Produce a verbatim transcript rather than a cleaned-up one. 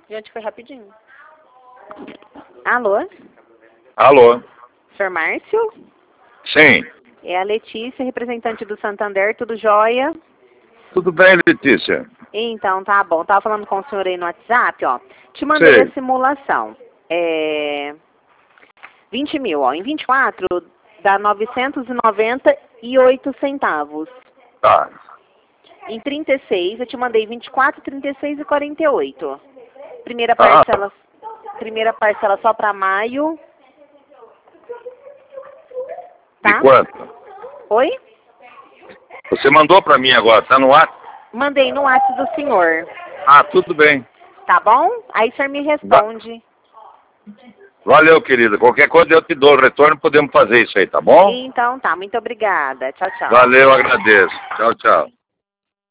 Gente, foi rapidinho. Alô? Alô? senhor Márcio? Sim. É a Letícia, representante do Santander, tudo jóia? Tudo bem, Letícia? Então, tá bom. Tava falando com o senhor aí no WhatsApp, ó. Te mandei Sei. a simulação. É... vinte mil, ó. Em vinte e quatro dá novecentos e noventa e oito centavos. Tá. Em trinta e seis, eu te mandei vinte e quatro, trinta e seis e quarenta e oito. Primeira Ah. parcela, primeira parcela só para maio. Tá? De quanto? Oi? Você mandou pra mim agora, tá no ar? Mandei no WhatsApp do senhor. Ah, tudo bem. Tá bom? Aí o senhor me responde. Valeu, querida. Qualquer coisa eu te dou o retorno, podemos fazer isso aí, tá bom? Então tá, muito obrigada. Tchau, tchau. Valeu, agradeço. Tchau, tchau.